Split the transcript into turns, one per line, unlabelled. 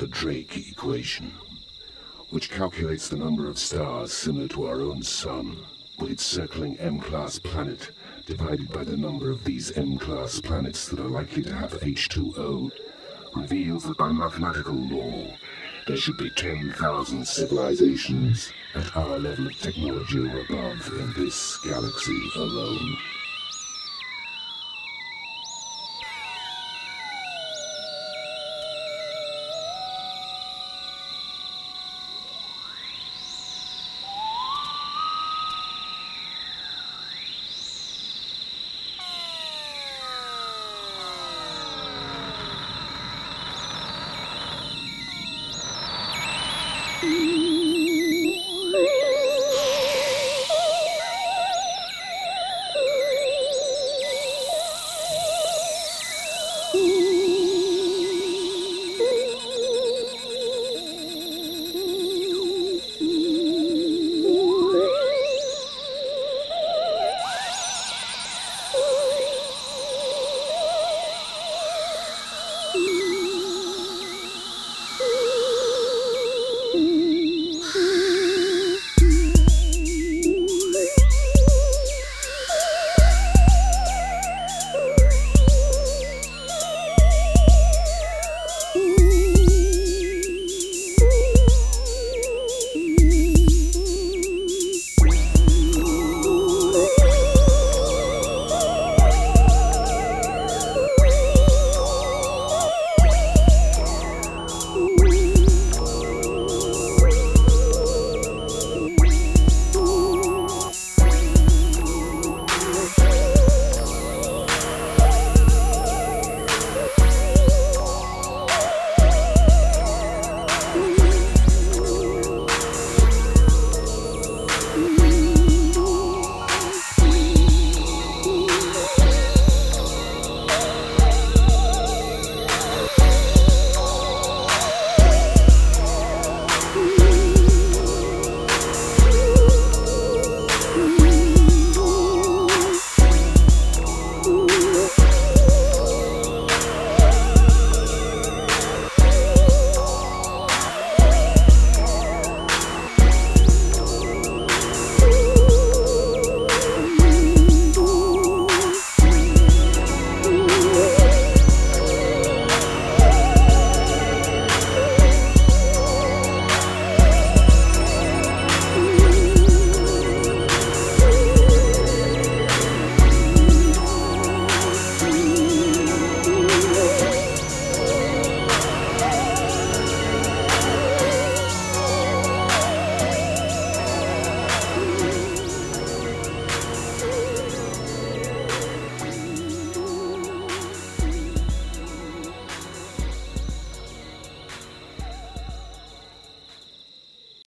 the Drake equation, which calculates the number of stars similar to our own sun, with its circling M-class planet divided by the number of these M-class planets that are likely to have H2O, reveals that by mathematical law, there should be 10,000 civilizations at our level of technology or above in this galaxy alone.